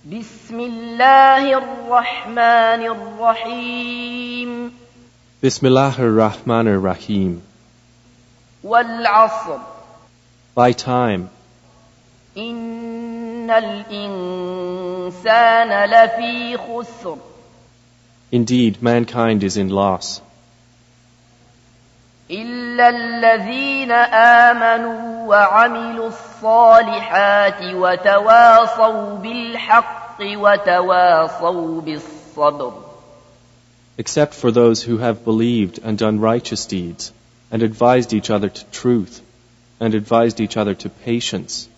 بسم الله الرحمن الرحيم Bismillahir Rahmanir Rahim. والعصر By time, إن الإنسان لفي خسر indeed mankind is in loss, إلا الذين آمنوا وعملوا الصالحات وتواصوا بالحق وتواصوا بالصبر. except for those who have believed and done righteous deeds, and advised each other to truth, and advised each other to patience.